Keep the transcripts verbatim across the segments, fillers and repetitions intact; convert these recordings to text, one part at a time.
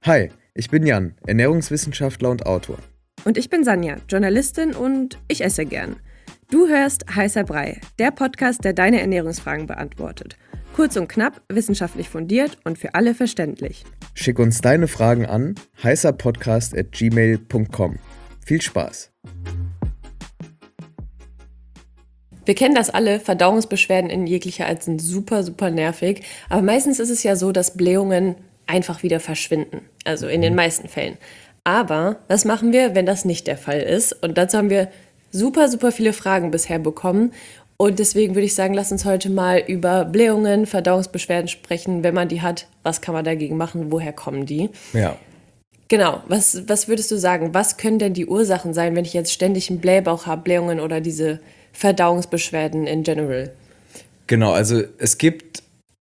Hi, ich bin Jan, Ernährungswissenschaftler und Autor. Und ich bin Sanja, Journalistin und ich esse gern. Du hörst Heißer Brei, der Podcast, der deine Ernährungsfragen beantwortet. Kurz und knapp, wissenschaftlich fundiert und für alle verständlich. Schick uns deine Fragen an heißerpodcast at gmail punkt com. Viel Spaß! Wir kennen das alle, Verdauungsbeschwerden in jeglicher Art sind super, super nervig. Aber meistens ist es ja so, dass Blähungen einfach wieder verschwinden. Also in den meisten Fällen. Aber was machen wir, wenn das nicht der Fall ist? Und dazu haben wir super, super viele Fragen bisher bekommen. Und deswegen würde ich sagen, lass uns heute mal über Blähungen, Verdauungsbeschwerden sprechen. Wenn man die hat, was kann man dagegen machen? Woher kommen die? Ja. Genau, was, was würdest du sagen? Was können denn die Ursachen sein, wenn ich jetzt ständig einen Blähbauch habe, Blähungen oder diese Verdauungsbeschwerden in general? Genau, also es gibt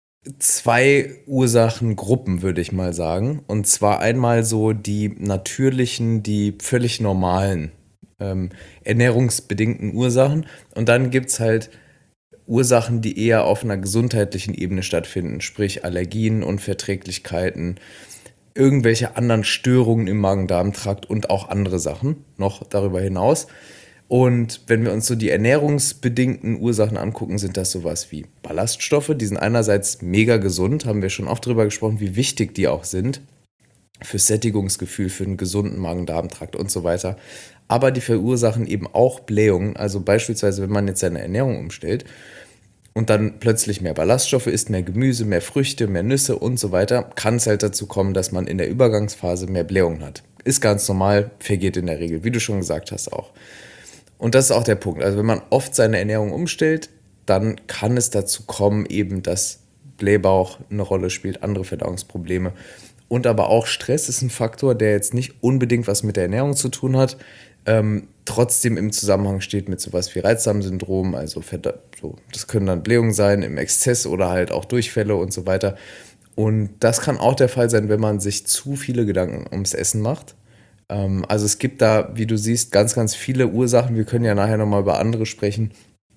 zwei Ursachengruppen, würde ich mal sagen. Und zwar einmal so die natürlichen, die völlig normalen ähm, ernährungsbedingten Ursachen. Und dann gibt es halt Ursachen, die eher auf einer gesundheitlichen Ebene stattfinden, sprich Allergien, Unverträglichkeiten, irgendwelche anderen Störungen im Magen-Darm-Trakt und auch andere Sachen noch darüber hinaus. Und wenn wir uns so die ernährungsbedingten Ursachen angucken, sind das sowas wie Ballaststoffe. Die sind einerseits mega gesund, haben wir schon oft darüber gesprochen, wie wichtig die auch sind fürs Sättigungsgefühl, für einen gesunden Magen-Darm-Trakt und so weiter. Aber die verursachen eben auch Blähungen. Also beispielsweise, wenn man jetzt seine Ernährung umstellt und dann plötzlich mehr Ballaststoffe isst, mehr Gemüse, mehr Früchte, mehr Nüsse und so weiter, kann es halt dazu kommen, dass man in der Übergangsphase mehr Blähungen hat. Ist ganz normal, vergeht in der Regel, wie du schon gesagt hast auch. Und das ist auch der Punkt. Also wenn man oft seine Ernährung umstellt, dann kann es dazu kommen, eben, dass Blähbauch eine Rolle spielt, andere Verdauungsprobleme. Und aber auch Stress ist ein Faktor, der jetzt nicht unbedingt was mit der Ernährung zu tun hat, ähm, trotzdem im Zusammenhang steht mit sowas wie Reizdarmsyndrom. Also so, das können dann Blähungen sein im Exzess oder halt auch Durchfälle und so weiter. Und das kann auch der Fall sein, wenn man sich zu viele Gedanken ums Essen macht. Also es gibt da, wie du siehst, ganz, ganz viele Ursachen. Wir können ja nachher nochmal über andere sprechen,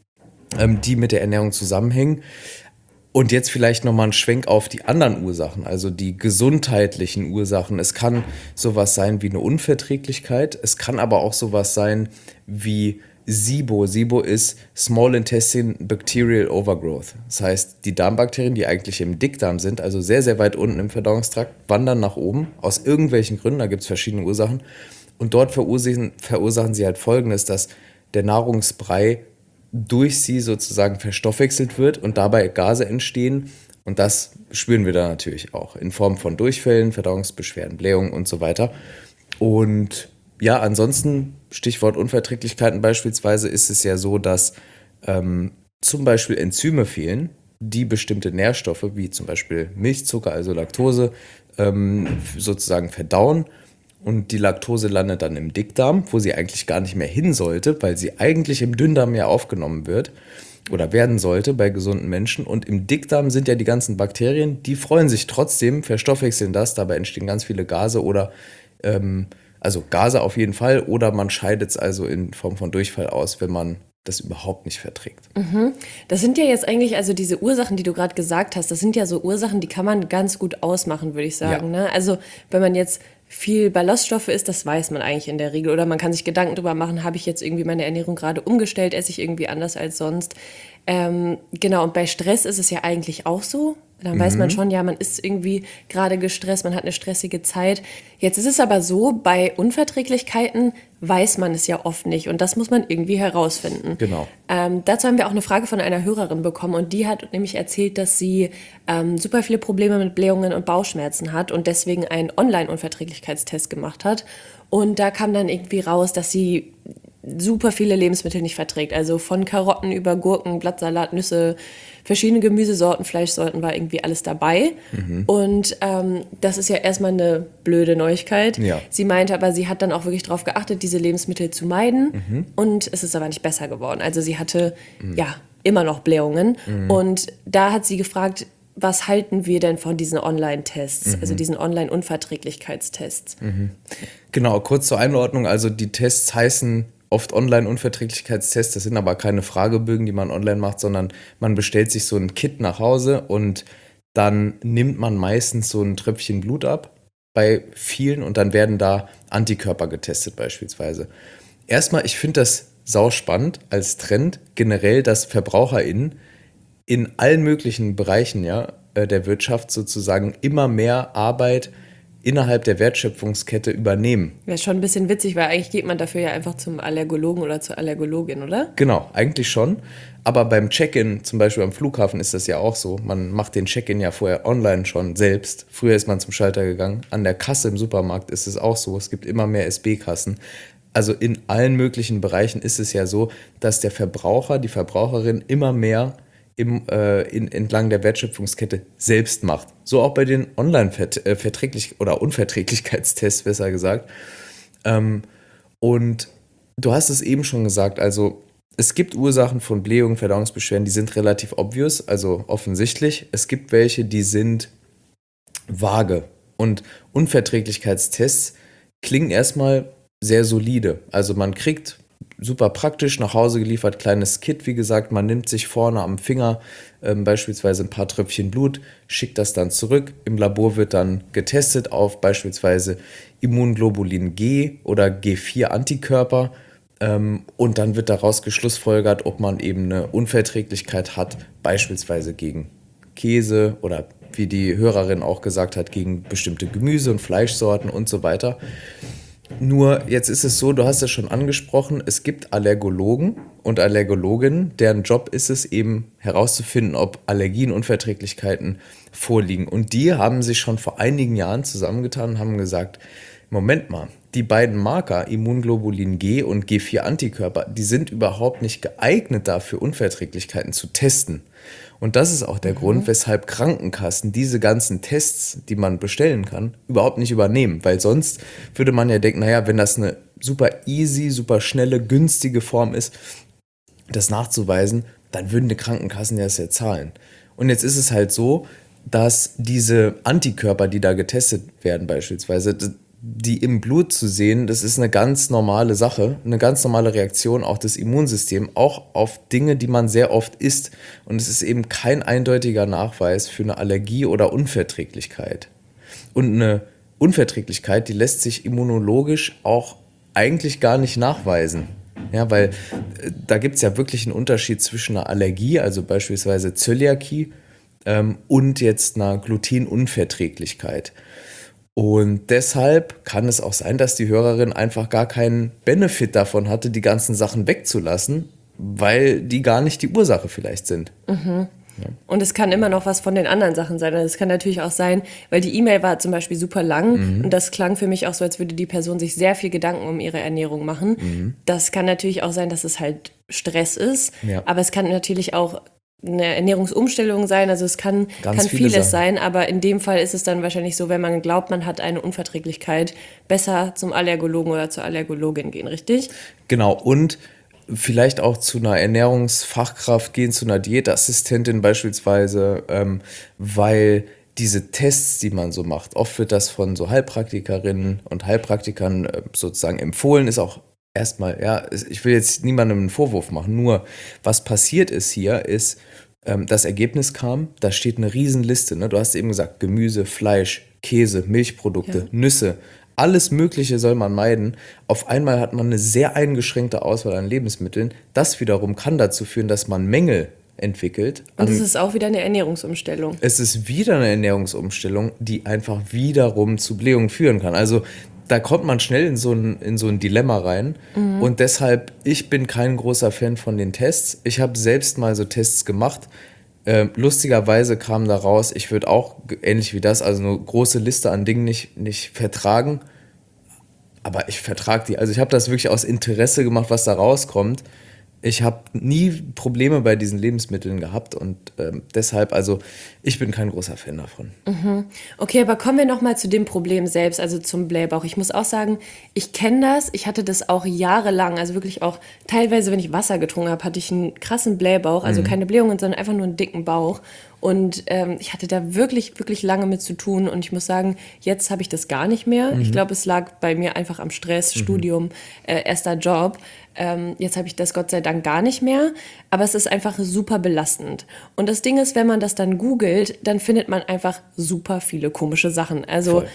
die mit der Ernährung zusammenhängen. Und jetzt vielleicht nochmal ein Schwenk auf die anderen Ursachen, also die gesundheitlichen Ursachen. Es kann sowas sein wie eine Unverträglichkeit. Es kann aber auch sowas sein wie SIBO. SIBO ist Small Intestine Bacterial Overgrowth. Das heißt, die Darmbakterien, die eigentlich im Dickdarm sind, also sehr, sehr weit unten im Verdauungstrakt, wandern nach oben, aus irgendwelchen Gründen, da gibt es verschiedene Ursachen. Und dort verursachen, verursachen sie halt Folgendes, dass der Nahrungsbrei durch sie sozusagen verstoffwechselt wird und dabei Gase entstehen. Und das spüren wir da natürlich auch in Form von Durchfällen, Verdauungsbeschwerden, Blähungen und so weiter. Und ja, ansonsten, Stichwort Unverträglichkeiten beispielsweise, ist es ja so, dass ähm, zum Beispiel Enzyme fehlen, die bestimmte Nährstoffe, wie zum Beispiel Milchzucker, also Laktose, ähm, sozusagen verdauen. Und die Laktose landet dann im Dickdarm, wo sie eigentlich gar nicht mehr hin sollte, weil sie eigentlich im Dünndarm ja aufgenommen wird oder werden sollte bei gesunden Menschen. Und im Dickdarm sind ja die ganzen Bakterien, die freuen sich trotzdem, verstoffwechseln das, dabei entstehen ganz viele Gase oder ähm, Also Gase auf jeden Fall, oder man scheidet es also in Form von Durchfall aus, wenn man das überhaupt nicht verträgt. Mhm. Das sind ja jetzt eigentlich, also diese Ursachen, die du gerade gesagt hast, das sind ja so Ursachen, die kann man ganz gut ausmachen, würde ich sagen. Ja. Ne? Also wenn man jetzt viel Ballaststoffe isst, das weiß man eigentlich in der Regel. Oder man kann sich Gedanken darüber machen, habe ich jetzt irgendwie meine Ernährung gerade umgestellt, esse ich irgendwie anders als sonst. Ähm, genau, und bei Stress ist es ja eigentlich auch so. Dann weiß man schon, ja, man ist irgendwie gerade gestresst, man hat eine stressige Zeit. Jetzt ist es aber so, bei Unverträglichkeiten weiß man es ja oft nicht und das muss man irgendwie herausfinden. Genau. Ähm, dazu haben wir auch eine Frage von einer Hörerin bekommen und die hat nämlich erzählt, dass sie ähm, super viele Probleme mit Blähungen und Bauchschmerzen hat und deswegen einen Online-Unverträglichkeitstest gemacht hat. Und da kam dann irgendwie raus, dass sie super viele Lebensmittel nicht verträgt. Also von Karotten über Gurken, Blattsalat, Nüsse, verschiedene Gemüsesorten, Fleischsorten war irgendwie alles dabei. Mhm. Und ähm, das ist ja erstmal eine blöde Neuigkeit. Ja. Sie meinte aber, sie hat dann auch wirklich darauf geachtet, diese Lebensmittel zu meiden. Mhm. Und es ist aber nicht besser geworden. Also sie hatte mhm. ja immer noch Blähungen. Mhm. Und da hat sie gefragt, was halten wir denn von diesen Online-Tests, mhm. also diesen Online-Unverträglichkeitstests? Mhm. Genau, kurz zur Einordnung. Also die Tests heißen oft Online-Unverträglichkeitstests, das sind aber keine Fragebögen, die man online macht, sondern man bestellt sich so ein Kit nach Hause und dann nimmt man meistens so ein Tröpfchen Blut ab bei vielen und dann werden da Antikörper getestet beispielsweise. Erstmal, ich finde das sauspannend als Trend generell, dass VerbraucherInnen in allen möglichen Bereichen ja, äh, der Wirtschaft sozusagen immer mehr Arbeit innerhalb der Wertschöpfungskette übernehmen. Wäre schon ein bisschen witzig, weil eigentlich geht man dafür ja einfach zum Allergologen oder zur Allergologin, oder? Genau, eigentlich schon. Aber beim Check-in, zum Beispiel am Flughafen, ist das ja auch so. Man macht den Check-in ja vorher online schon selbst. Früher ist man zum Schalter gegangen. An der Kasse im Supermarkt ist es auch so. Es gibt immer mehr S B-Kassen. Also in allen möglichen Bereichen ist es ja so, dass der Verbraucher, die Verbraucherin immer mehr im, äh, in, entlang der Wertschöpfungskette selbst macht. So auch bei den Online-Verträglich- oder Unverträglichkeitstests, besser gesagt. Ähm, und du hast es eben schon gesagt, also es gibt Ursachen von Blähungen, Verdauungsbeschwerden, die sind relativ obvious, also offensichtlich. Es gibt welche, die sind vage. Und Unverträglichkeitstests klingen erstmal sehr solide. Also man kriegt super praktisch nach Hause geliefert, kleines Kit, wie gesagt, man nimmt sich vorne am Finger ähm, beispielsweise ein paar Tröpfchen Blut, schickt das dann zurück. Im Labor wird dann getestet auf beispielsweise Immunglobulin G oder G vier Antikörper ähm, und dann wird daraus geschlussfolgert, ob man eben eine Unverträglichkeit hat, beispielsweise gegen Käse oder wie die Hörerin auch gesagt hat, gegen bestimmte Gemüse- und Fleischsorten und so weiter. Nur jetzt ist es so, du hast es schon angesprochen, es gibt Allergologen und Allergologinnen, deren Job ist es eben herauszufinden, ob Allergien, Unverträglichkeiten vorliegen. Und die haben sich schon vor einigen Jahren zusammengetan und haben gesagt, Moment mal, die beiden Marker, Immunglobulin G und G vier Antikörper, die sind überhaupt nicht geeignet dafür, Unverträglichkeiten zu testen. Und das ist auch der mhm. Grund, weshalb Krankenkassen diese ganzen Tests, die man bestellen kann, überhaupt nicht übernehmen. Weil sonst würde man ja denken, naja, wenn das eine super easy, super schnelle, günstige Form ist, das nachzuweisen, dann würden die Krankenkassen ja das ja zahlen. Und jetzt ist es halt so, dass diese Antikörper, die da getestet werden beispielsweise, die im Blut zu sehen, das ist eine ganz normale Sache, eine ganz normale Reaktion auch des Immunsystems, auch auf Dinge, die man sehr oft isst. Und es ist eben kein eindeutiger Nachweis für eine Allergie oder Unverträglichkeit. Und eine Unverträglichkeit, die lässt sich immunologisch auch eigentlich gar nicht nachweisen. Ja, weil äh, da gibt es ja wirklich einen Unterschied zwischen einer Allergie, also beispielsweise Zöliakie, ähm, und jetzt einer Glutenunverträglichkeit. Und deshalb kann es auch sein, dass die Hörerin einfach gar keinen Benefit davon hatte, die ganzen Sachen wegzulassen, weil die gar nicht die Ursache vielleicht sind. Mhm. Ja. Und es kann immer noch was von den anderen Sachen sein. Also es kann natürlich auch sein, weil die E-Mail war zum Beispiel super lang mhm. und das klang für mich auch so, als würde die Person sich sehr viel Gedanken um ihre Ernährung machen. Mhm. Das kann natürlich auch sein, dass es halt Stress ist, ja. aber es kann natürlich auch eine Ernährungsumstellung sein, also es kann, kann vieles Sachen. sein, aber in dem Fall ist es dann wahrscheinlich so, wenn man glaubt, man hat eine Unverträglichkeit, besser zum Allergologen oder zur Allergologin gehen, richtig? Genau, und vielleicht auch zu einer Ernährungsfachkraft gehen, zu einer Diätassistentin beispielsweise, ähm, weil diese Tests, die man so macht, oft wird das von so Heilpraktikerinnen und Heilpraktikern äh, sozusagen empfohlen, ist auch erstmal, ja, ich will jetzt niemandem einen Vorwurf machen, nur was passiert ist hier, ist, ähm, das Ergebnis kam, da steht eine Riesenliste, ne? Du hast eben gesagt, Gemüse, Fleisch, Käse, Milchprodukte, ja. Nüsse, alles Mögliche soll man meiden. Auf einmal hat man eine sehr eingeschränkte Auswahl an Lebensmitteln. Das wiederum kann dazu führen, dass man Mängel entwickelt. Und es ist auch wieder eine Ernährungsumstellung. Es ist wieder eine Ernährungsumstellung, die einfach wiederum zu Blähungen führen kann. Also da kommt man schnell in so ein, in so ein Dilemma rein. Mhm. Und deshalb, ich bin kein großer Fan von den Tests. Ich habe selbst mal so Tests gemacht. Äh, lustigerweise kam da raus, ich würde auch, ähnlich wie das, also eine große Liste an Dingen nicht, nicht vertragen. Aber ich vertrage die. Also ich habe das wirklich aus Interesse gemacht, was da rauskommt. Ich habe nie Probleme bei diesen Lebensmitteln gehabt und ähm, deshalb, also ich bin kein großer Fan davon. Mhm. Okay, aber kommen wir nochmal zu dem Problem selbst, also zum Blähbauch. Ich muss auch sagen, ich kenne das, ich hatte das auch jahrelang, also wirklich auch teilweise, wenn ich Wasser getrunken habe, hatte ich einen krassen Blähbauch, also mhm. keine Blähungen, sondern einfach nur einen dicken Bauch. Und ähm, ich hatte da wirklich, wirklich lange mit zu tun. Und ich muss sagen, jetzt habe ich das gar nicht mehr. Mhm. Ich glaube, es lag bei mir einfach am Stress, mhm. Studium, äh, erster Job. Ähm, jetzt habe ich das Gott sei Dank gar nicht mehr. Aber es ist einfach super belastend. Und das Ding ist, wenn man das dann googelt, dann findet man einfach super viele komische Sachen. Also Voll.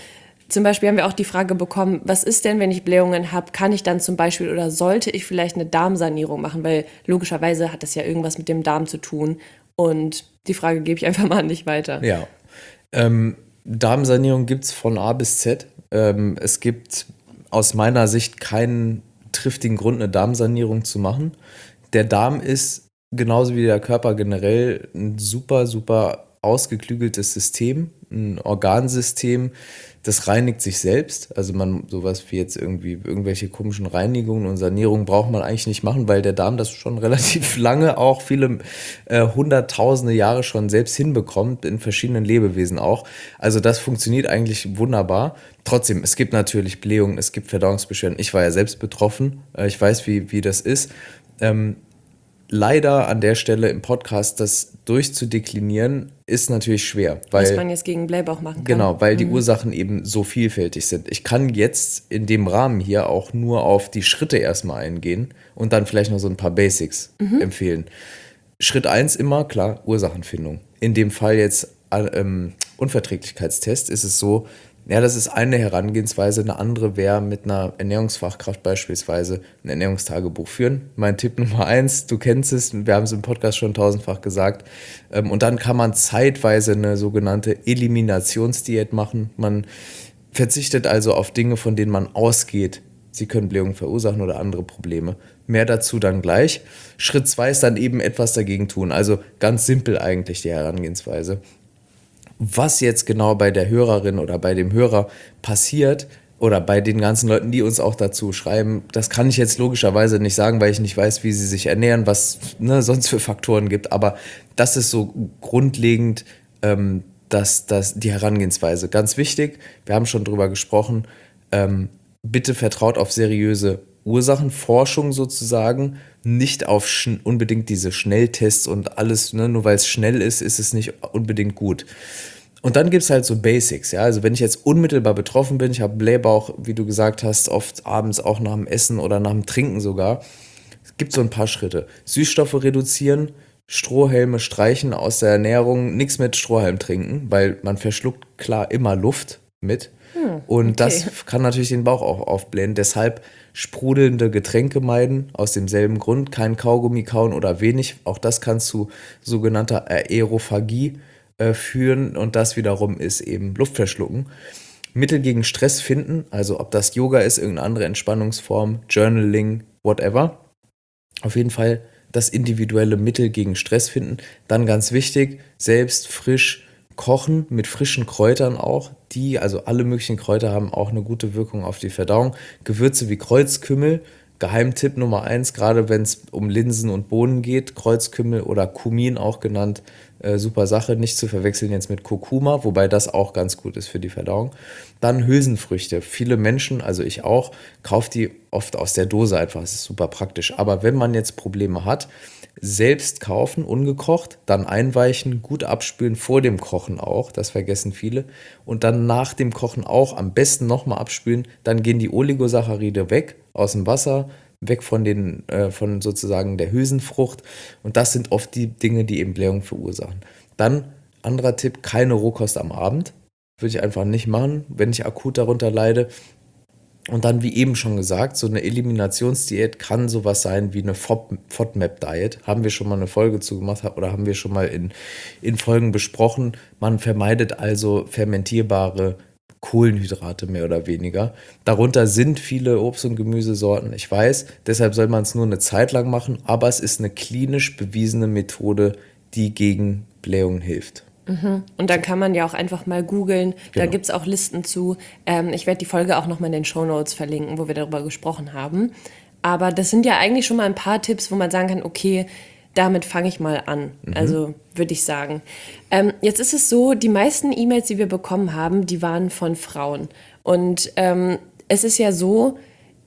zum Beispiel haben wir auch die Frage bekommen, was ist denn, wenn ich Blähungen habe, kann ich dann zum Beispiel oder sollte ich vielleicht eine Darmsanierung machen, weil logischerweise hat das ja irgendwas mit dem Darm zu tun und die Frage gebe ich einfach mal an dich weiter. Ja, ähm, Darmsanierung gibt es von A bis Z. Ähm, es gibt aus meiner Sicht keinen triftigen Grund, eine Darmsanierung zu machen. Der Darm ist genauso wie der Körper generell ein super, super ausgeklügeltes System, ein Organsystem, das reinigt sich selbst. Also man sowas wie jetzt irgendwie irgendwelche komischen Reinigungen und Sanierungen braucht man eigentlich nicht machen, weil der Darm das schon relativ lange, auch viele äh, hunderttausende Jahre schon selbst hinbekommt, in verschiedenen Lebewesen auch. Also das funktioniert eigentlich wunderbar. Trotzdem, es gibt natürlich Blähungen, es gibt Verdauungsbeschwerden. Ich war ja selbst betroffen, äh, ich weiß, wie, wie das ist. Ähm, Leider an der Stelle im Podcast das durchzudeklinieren, ist natürlich schwer. Weil, was man jetzt gegen Blähbauch machen kann. Genau, weil die mhm. Ursachen eben so vielfältig sind. Ich kann jetzt in dem Rahmen hier auch nur auf die Schritte erstmal eingehen und dann vielleicht noch so ein paar Basics mhm. empfehlen. Schritt eins immer, klar, Ursachenfindung. In dem Fall jetzt ähm, Unverträglichkeitstest ist es so, ja, das ist eine Herangehensweise, eine andere wäre mit einer Ernährungsfachkraft beispielsweise ein Ernährungstagebuch führen. Mein Tipp Nummer eins, du kennst es, wir haben es im Podcast schon tausendfach gesagt. Und dann kann man zeitweise eine sogenannte Eliminationsdiät machen. Man verzichtet also auf Dinge, von denen man ausgeht, sie können Blähungen verursachen oder andere Probleme. Mehr dazu dann gleich. Schritt zwei ist dann eben etwas dagegen tun. Also ganz simpel eigentlich die Herangehensweise. Was jetzt genau bei der Hörerin oder bei dem Hörer passiert oder bei den ganzen Leuten, die uns auch dazu schreiben, das kann ich jetzt logischerweise nicht sagen, weil ich nicht weiß, wie sie sich ernähren, was ne, sonst für Faktoren gibt. Aber das ist so grundlegend ähm, das, das, die Herangehensweise. Ganz wichtig, wir haben schon drüber gesprochen, ähm, bitte vertraut auf seriöse Ursachenforschung sozusagen, nicht auf schn- unbedingt diese Schnelltests und alles, ne, nur weil es schnell ist, ist es nicht unbedingt gut. Und dann gibt es halt so Basics, ja, also wenn ich jetzt unmittelbar betroffen bin, ich habe Blähbauch, wie du gesagt hast, oft abends auch nach dem Essen oder nach dem Trinken sogar, es gibt so ein paar Schritte. Süßstoffe reduzieren, Strohhelme streichen aus der Ernährung, nichts mit Strohhalm trinken, weil man verschluckt klar immer Luft mit. Hm, und okay. Das kann natürlich den Bauch auch aufblähen. Deshalb sprudelnde Getränke meiden, aus demselben Grund. Kein Kaugummi kauen oder wenig. Auch das kann zu sogenannter Aerophagie äh, führen. Und das wiederum ist eben Luftverschlucken. Mittel gegen Stress finden, also ob das Yoga ist, irgendeine andere Entspannungsform, Journaling, whatever. Auf jeden Fall das individuelle Mittel gegen Stress finden. Dann ganz wichtig, selbst frisch kochen mit frischen Kräutern auch. Die, also alle möglichen Kräuter haben auch eine gute Wirkung auf die Verdauung. Gewürze wie Kreuzkümmel, Geheimtipp Nummer eins, gerade wenn es um Linsen und Bohnen geht, Kreuzkümmel oder Kumin auch genannt, äh, super Sache, nicht zu verwechseln jetzt mit Kurkuma, wobei das auch ganz gut ist für die Verdauung. Dann Hülsenfrüchte. Viele Menschen, also ich auch, kauft die oft aus der Dose einfach, das ist super praktisch. Aber wenn man jetzt Probleme hat, selbst kaufen, ungekocht, dann einweichen, gut abspülen, vor dem Kochen auch, das vergessen viele, und dann nach dem Kochen auch am besten nochmal abspülen, dann gehen die Oligosaccharide weg aus dem Wasser, weg von den, äh, von sozusagen der Hülsenfrucht, und das sind oft die Dinge, die eben Blähungen verursachen. Dann, anderer Tipp, keine Rohkost am Abend, würde ich einfach nicht machen, wenn ich akut darunter leide. Und dann, wie eben schon gesagt, so eine Eliminationsdiät kann sowas sein wie eine FODMAP-Diet. Haben wir schon mal eine Folge zu gemacht oder haben wir schon mal in, in Folgen besprochen. Man vermeidet also fermentierbare Kohlenhydrate mehr oder weniger. Darunter sind viele Obst- und Gemüsesorten, ich weiß. Deshalb soll man es nur eine Zeit lang machen. Aber es ist eine klinisch bewiesene Methode, die gegen Blähungen hilft. Mhm. Und dann kann man ja auch einfach mal googeln, da genau. Gibt es auch Listen zu. Ähm, ich werde die Folge auch nochmal in den Shownotes verlinken, wo wir darüber gesprochen haben. Aber das sind ja eigentlich schon mal ein paar Tipps, wo man sagen kann, okay, damit fange ich mal an. Mhm. Also würde ich sagen. Ähm, jetzt ist es so, die meisten E-Mails, die wir bekommen haben, die waren von Frauen. Und ähm, es ist ja so,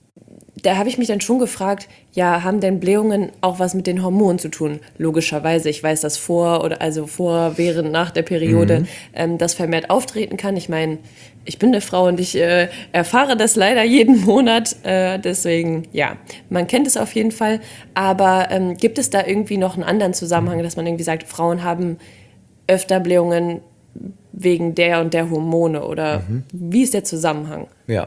da habe ich mich dann schon gefragt, ja, haben denn Blähungen auch was mit den Hormonen zu tun? Logischerweise, ich weiß, dass vor oder also vor, während, nach der Periode mhm. ähm, das vermehrt auftreten kann. Ich meine, ich bin eine Frau und ich äh, erfahre das leider jeden Monat. Äh, deswegen, ja, man kennt es auf jeden Fall. Aber ähm, gibt es da irgendwie noch einen anderen Zusammenhang, dass man irgendwie sagt, Frauen haben öfter Blähungen wegen der und der Hormone oder mhm. wie ist der Zusammenhang? Ja,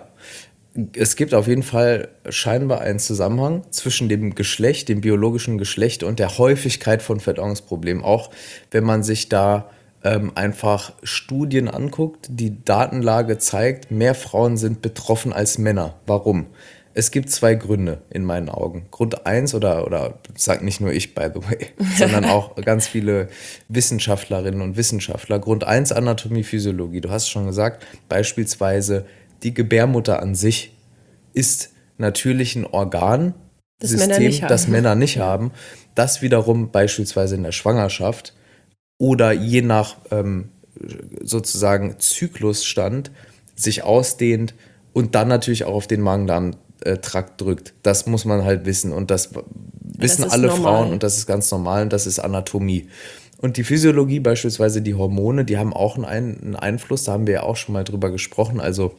es gibt auf jeden Fall scheinbar einen Zusammenhang zwischen dem Geschlecht, dem biologischen Geschlecht und der Häufigkeit von Verdauungsproblemen. Auch wenn man sich da ähm, einfach Studien anguckt, die Datenlage zeigt, mehr Frauen sind betroffen als Männer. Warum? Es gibt zwei Gründe in meinen Augen. Grund eins, oder, oder sagt nicht nur ich, by the way, sondern auch ganz viele Wissenschaftlerinnen und Wissenschaftler. Grund eins, Anatomie, Physiologie. Du hast schon gesagt, beispielsweise die Gebärmutter an sich ist natürlich ein Organsystem, das Männer nicht haben, das Männer nicht haben, das wiederum beispielsweise in der Schwangerschaft oder je nach ähm, sozusagen Zyklusstand sich ausdehnt und dann natürlich auch auf den Magen-Darm-Trakt drückt. Das muss man halt wissen und das wissen das alle normal. Frauen und das ist ganz normal und das ist Anatomie. Und die Physiologie, beispielsweise die Hormone, die haben auch einen, einen Einfluss, da haben wir ja auch schon mal drüber gesprochen, also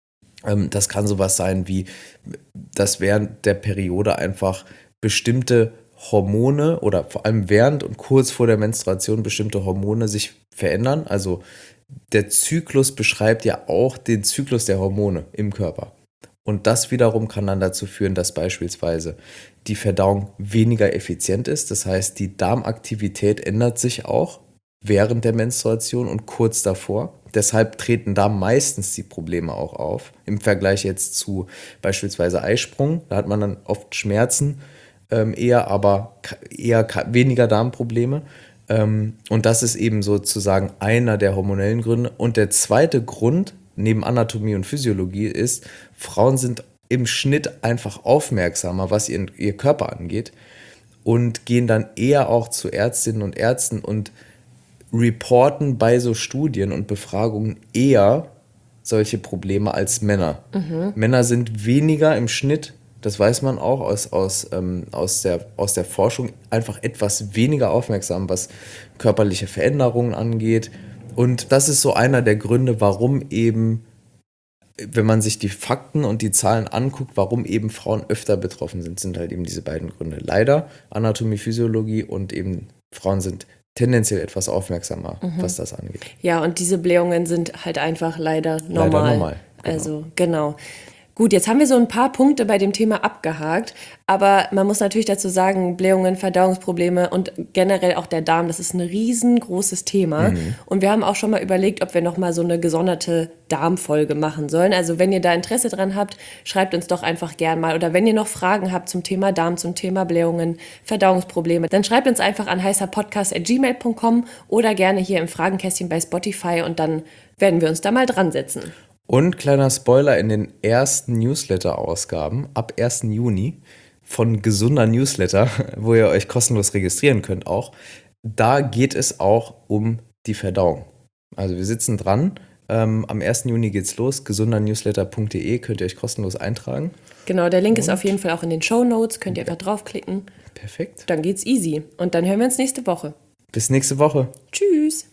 ähm, das kann sowas sein wie, dass während der Periode einfach bestimmte Hormone oder vor allem während und kurz vor der Menstruation bestimmte Hormone sich verändern. Also der Zyklus beschreibt ja auch den Zyklus der Hormone im Körper. Und das wiederum kann dann dazu führen, dass beispielsweise die Verdauung weniger effizient ist. Das heißt, die Darmaktivität ändert sich auch während der Menstruation und kurz davor. Deshalb treten da meistens die Probleme auch auf. Im Vergleich jetzt zu beispielsweise Eisprung, da hat man dann oft Schmerzen, ähm, eher, aber eher weniger Darmprobleme. Ähm, und das ist eben sozusagen einer der hormonellen Gründe. Und der zweite Grund, neben Anatomie und Physiologie, ist, Frauen sind im Schnitt einfach aufmerksamer, was ihren, ihr Körper angeht und gehen dann eher auch zu Ärztinnen und Ärzten und reporten bei so Studien und Befragungen eher solche Probleme als Männer. Mhm. Männer sind weniger im Schnitt, das weiß man auch aus, aus, ähm, aus, der, aus der Forschung, einfach etwas weniger aufmerksam, was körperliche Veränderungen angeht. Und das ist so einer der Gründe, warum eben, wenn man sich die Fakten und die Zahlen anguckt, warum eben Frauen öfter betroffen sind, sind halt eben diese beiden Gründe. Leider Anatomie, Physiologie und eben Frauen sind tendenziell etwas aufmerksamer, mhm. was das angeht. Ja, und diese Blähungen sind halt einfach leider normal. Leider normal. Genau. Also genau. Gut, jetzt haben wir so ein paar Punkte bei dem Thema abgehakt, aber man muss natürlich dazu sagen, Blähungen, Verdauungsprobleme und generell auch der Darm, das ist ein riesengroßes Thema. Mhm. Und wir haben auch schon mal überlegt, ob wir nochmal so eine gesonderte Darmfolge machen sollen. Also wenn ihr da Interesse dran habt, schreibt uns doch einfach gern mal. Oder wenn ihr noch Fragen habt zum Thema Darm, zum Thema Blähungen, Verdauungsprobleme, dann schreibt uns einfach an heißerpodcast at gmail punkt com oder gerne hier im Fragenkästchen bei Spotify und dann werden wir uns da mal dran setzen. Und kleiner Spoiler, in den ersten Newsletter-Ausgaben ab ersten Juni von Gesunder Newsletter, wo ihr euch kostenlos registrieren könnt auch, da geht es auch um die Verdauung. Also wir sitzen dran, ähm, am ersten Juni geht's los, gesundernewsletter punkt de könnt ihr euch kostenlos eintragen. Genau, der Link Und? ist auf jeden Fall auch in den Shownotes, könnt ihr einfach draufklicken. Perfekt. Dann geht's easy und dann hören wir uns nächste Woche. Bis nächste Woche. Tschüss.